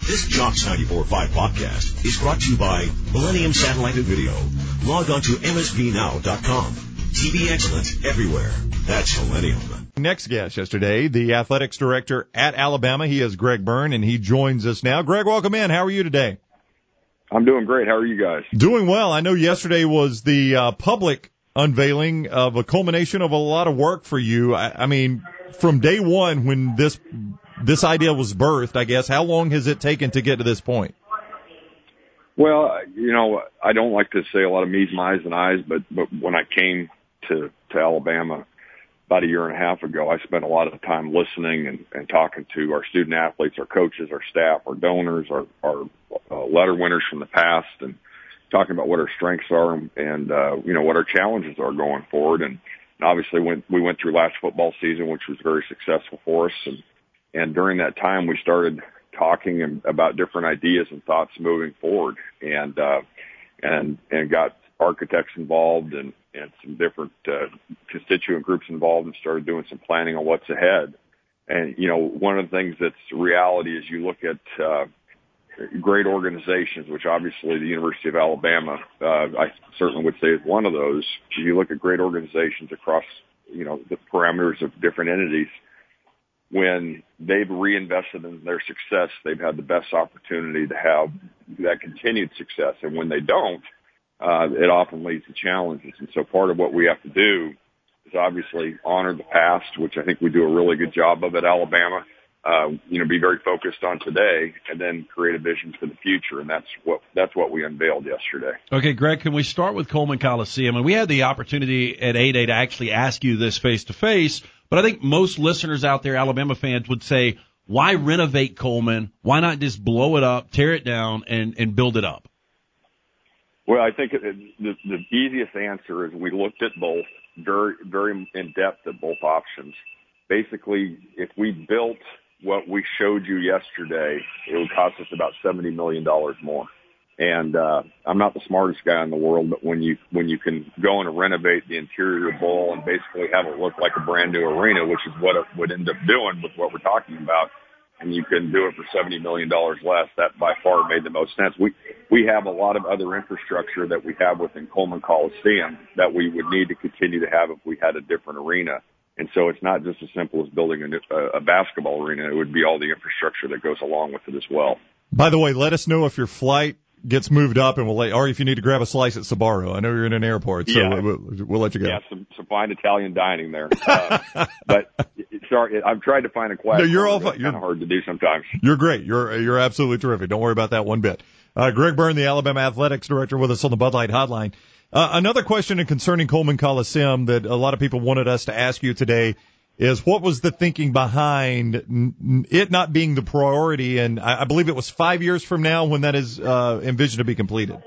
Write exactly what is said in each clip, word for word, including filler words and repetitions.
This Jocks ninety-four point five podcast is brought to you by Millennium Satellite and Video. Log on to M S P now dot com. T V excellence everywhere. That's Millennium. Next guest yesterday, the athletics director at Alabama. He is Greg Byrne, and he joins us now. Greg, welcome in. How are you today? I'm doing great. How are you guys? Doing well. I know yesterday was the uh, public unveiling of a culmination of a lot of work for you. I, I mean, from day one when this this idea was birthed, I guess, how long has it taken to get to this point? Well, you know, I don't like to say a lot of me's, my's, and I's, but, but when I came to, to Alabama about a year and a half ago, I spent a lot of time listening and, and talking to our student athletes, our coaches, our staff, our donors, our, our uh, letter winners from the past, and talking about what our strengths are and, and uh, you know, what our challenges are going forward. And, and obviously when we went through last football season, which was very successful for us. And, and during that time, we started talking and, about different ideas and thoughts moving forward, and, uh, and, and got architects involved and, and some different, uh, constituent groups involved and started doing some planning on what's ahead. And, you know, one of the things that's reality is you look at, uh, great organizations, which obviously the University of Alabama, uh, I certainly would say is one of those. If you look at great organizations across, you know, the parameters of different entities, when they've reinvested in their success, they've had the best opportunity to have that continued success. And when they don't, uh, it often leads to challenges. And so part of what we have to do is obviously honor the past, which I think we do a really good job of at Alabama. Uh, you know, be very focused on today and then create a vision for the future. And that's what, that's what we unveiled yesterday. Okay, Greg, can we start with Coleman Coliseum? And we had the opportunity at eight A to actually ask you this face to face, but I think most listeners out there, Alabama fans, would say, why renovate Coleman? Why not just blow it up, tear it down, and, and build it up? Well, I think it, the, the easiest answer is we looked at both very, very in depth at both options. Basically, if we built what we showed you yesterday, it would cost us about seventy million dollars more. And, uh, I'm not the smartest guy in the world, but when you, when you can go and renovate the interior bowl and basically have it look like a brand new arena, which is what it would end up doing with what we're talking about, and you can do it for seventy million dollars less, that by far made the most sense. We, we have a lot of other infrastructure that we have within Coleman Coliseum that we would need to continue to have if we had a different arena. And so it's not just as simple as building a, a basketball arena. It would be all the infrastructure that goes along with it as well. By the way, let us know if your flight gets moved up, and we'll let, or if you need to grab a slice at Sbarro. I know you're in an airport, so yeah. we'll, we'll let you go. Yeah, some, some fine Italian dining there. Uh, but sorry, I've tried to find a quiet. No, you're all fine. It's kind of hard to do sometimes. You're great. You're you're absolutely terrific. Don't worry about that one bit. Uh, Greg Byrne, the Alabama Athletics Director, with us on the Bud Light Hotline. Uh, another question concerning Coleman Coliseum that a lot of people wanted us to ask you today is, what was the thinking behind it not being the priority? And I believe it was five years from now when that is uh, envisioned to be completed.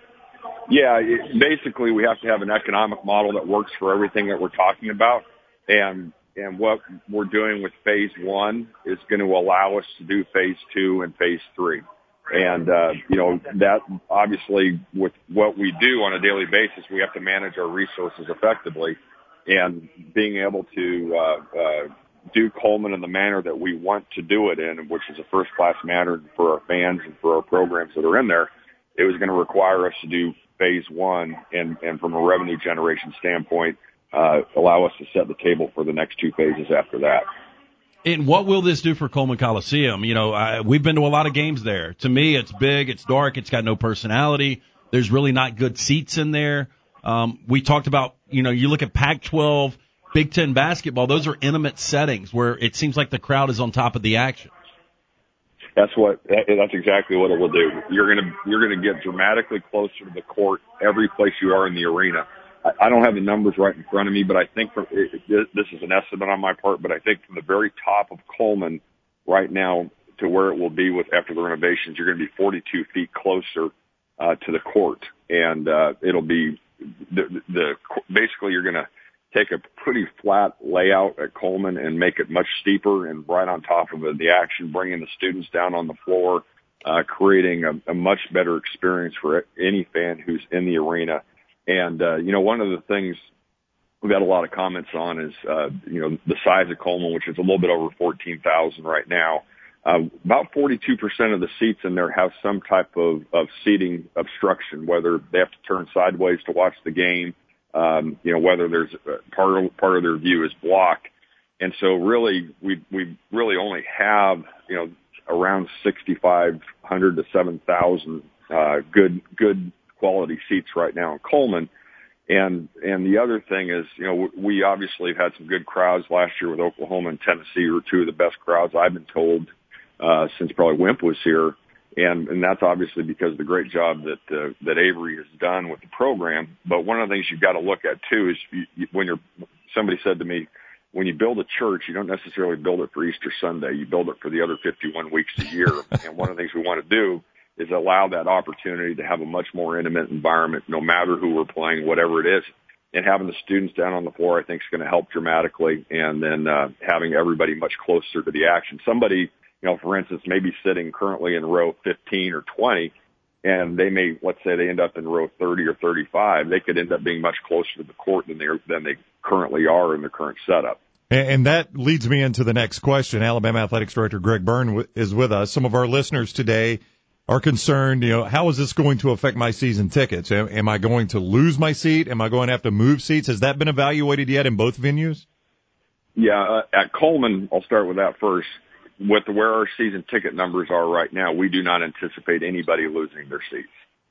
Yeah, it, basically we have to have an economic model that works for everything that we're talking about. And, and what we're doing with phase one is going to allow us to do phase two and phase three. And, uh, you know, that obviously with what we do on a daily basis, we have to manage our resources effectively. And being able to uh, uh, do Coleman in the manner that we want to do it in, which is a first-class manner for our fans and for our programs that are in there, it was going to require us to do phase one and, and from a revenue generation standpoint, uh, allow us to set the table for the next two phases after that. And what will this do for Coleman Coliseum? You know, I, we've been to a lot of games there. To me, it's big, it's dark, it's got no personality. There's really not good seats in there. Um, we talked about, you know, you look at Pac twelve, Big Ten basketball, those are intimate settings where it seems like the crowd is on top of the action. That's what, that's exactly what it will do. You're going to, you're going to get dramatically closer to the court every place you are in the arena. I, I don't have the numbers right in front of me, but I think from, it, it, this is an estimate on my part, but I think from the very top of Coleman right now to where it will be with after the renovations, you're going to be forty-two feet closer, uh, to the court. And, uh, it'll be, The, the basically you're going to take a pretty flat layout at Coleman and make it much steeper and right on top of it, the action, bringing the students down on the floor, uh, creating a, a much better experience for any fan who's in the arena. And, uh, you know, one of the things we've had a lot of comments on is, uh, you know, the size of Coleman, which is a little bit over fourteen thousand right now. Uh, about forty-two percent of the seats in there have some type of, of seating obstruction, whether they have to turn sideways to watch the game, um, you know, whether there's uh, part of, part of their view is blocked. And so really, we, we really only have, you know, around sixty-five hundred to seven thousand, uh, good, good quality seats right now in Coleman. And, and the other thing is, you know, we obviously had some good crowds last year with Oklahoma and Tennessee were two of the best crowds I've been told, uh, since probably Wimp was here. And, and that's obviously because of the great job that, uh, that Avery has done with the program. But one of the things you've got to look at too is you, you, when you're, somebody said to me, when you build a church, you don't necessarily build it for Easter Sunday. You build it for the other fifty-one weeks a year. And one of the things we want to do is allow that opportunity to have a much more intimate environment, no matter who we're playing, whatever it is. And having the students down on the floor, I think, is going to help dramatically. And then uh, having everybody much closer to the action. Somebody, you know, for instance, maybe sitting currently in row fifteen or twenty, and they may, let's say they end up in row thirty or thirty-five, they could end up being much closer to the court than they than they currently are in their current setup. And that leads me into the next question. Alabama Athletics Director Greg Byrne is with us. Some of our listeners today are concerned, you know, how is this going to affect my season tickets? Am, am I going to lose my seat? Am I going to have to move seats? Has that been evaluated yet in both venues? Yeah, uh, at Coleman, I'll start with that first. With where our season ticket numbers are right now, we do not anticipate anybody losing their seats.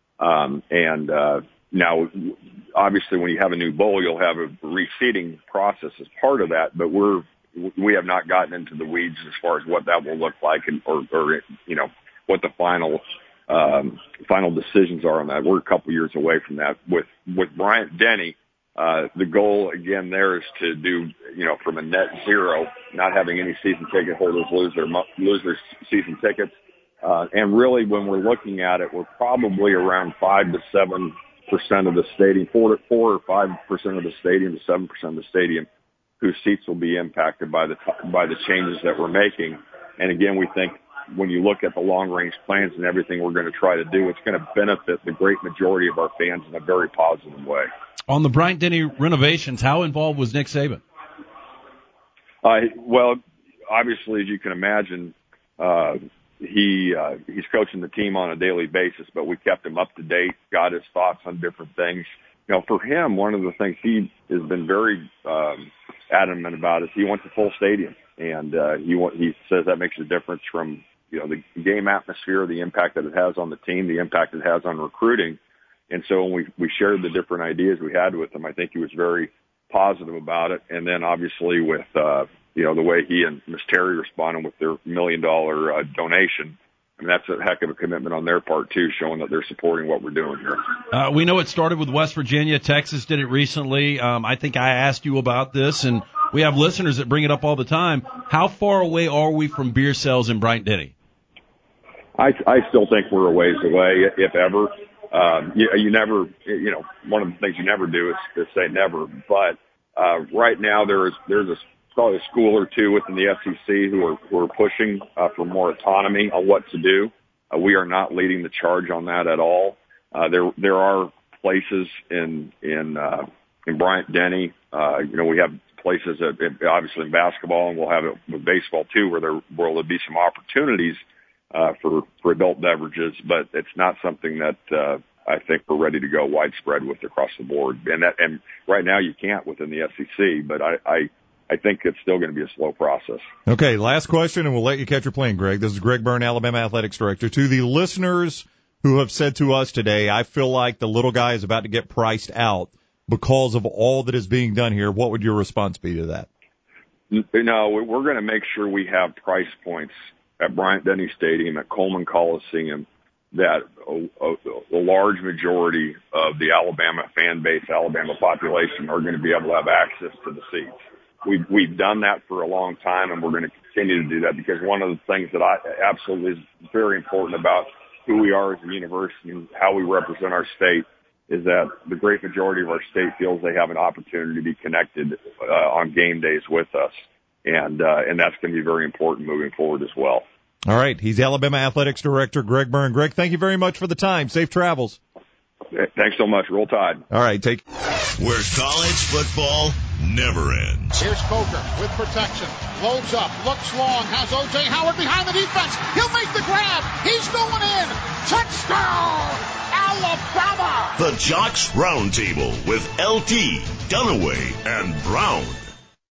Um, and uh, now, obviously, when you have a new bowl, you'll have a reseating process as part of that. But we're we have not gotten into the weeds as far as what that will look like, and or, or you know what the final um, final decisions are on that. We're a couple years away from that. With with Bryant Denny. Uh, the goal again there is to do, you know, from a net zero, not having any season ticket holders lose their, lose their season tickets. Uh, and really when we're looking at it, we're probably around five to seven percent of the stadium, four to four or five percent of the stadium to seven percent of the stadium whose seats will be impacted by the, by the changes that we're making. And again, we think when you look at the long range plans and everything we're going to try to do, it's going to benefit the great majority of our fans in a very positive way. On the Bryant Denny renovations, how involved was Nick Saban? Uh, well, obviously, as you can imagine, uh, he uh, he's coaching the team on a daily basis, but we kept him up to date, got his thoughts on different things. You know, for him, one of the things he has been very um, adamant about is he wants a full stadium, and uh, he want, he says that makes a difference from, you know, the game atmosphere, the impact that it has on the team, the impact it has on recruiting. And so when we, we shared the different ideas we had with him, I think he was very positive about it. And then obviously with, uh, you know, the way he and Miss Terry responded with their million dollar uh, donation, I mean, that's a heck of a commitment on their part too, showing that they're supporting what we're doing here. Uh, we know it started with West Virginia. Texas did it recently. Um, I think I asked you about this, and we have listeners that bring it up all the time. How far away are we from beer sales in Bryant Denny? I, I still think we're a ways away, if ever. Um, you, you never, you know, one of the things you never do is, is say never. But uh, right now there is there's a, probably a school or two within the S E C who are, who are pushing uh, for more autonomy on what to do. Uh, we are not leading the charge on that at all. Uh, there there are places in in uh, in Bryant Denny. Uh, you know, we have places that obviously in basketball, and we'll have it with baseball too, where there where there'll be some opportunities uh, for, for adult beverages, but it's not something that, uh, I think we're ready to go widespread with across the board. And that, and right now you can't within the S E C, but I, I, I think it's still going to be a slow process. Okay. Last question, and we'll let you catch your plane, Greg. This is Greg Byrne, Alabama Athletics Director. To the listeners who have said to us today, I feel like the little guy is about to get priced out because of all that is being done here, what would your response be to that? No, we're going to make sure we have price points at Bryant Denny Stadium, at Coleman Coliseum, that a, a, a large majority of the Alabama fan base, Alabama population, are going to be able to have access to the seats. We've, we've done that for a long time, and we're going to continue to do that, because one of the things that I absolutely is very important about who we are as a university and how we represent our state is that the great majority of our state feels they have an opportunity to be connected uh, on game days with us. And, uh, and that's going to be very important moving forward as well. All right. He's Alabama Athletics Director Greg Byrne. Greg, thank you very much for the time. Safe travels. Thanks so much. Roll Tide. All right, take. Where college football never ends. Here's Coker with protection. Loads up, looks long, has O J Howard behind the defense. He'll make the grab. He's going in. Touchdown, Alabama. The Jocks Roundtable with L T, Dunaway, and Brown.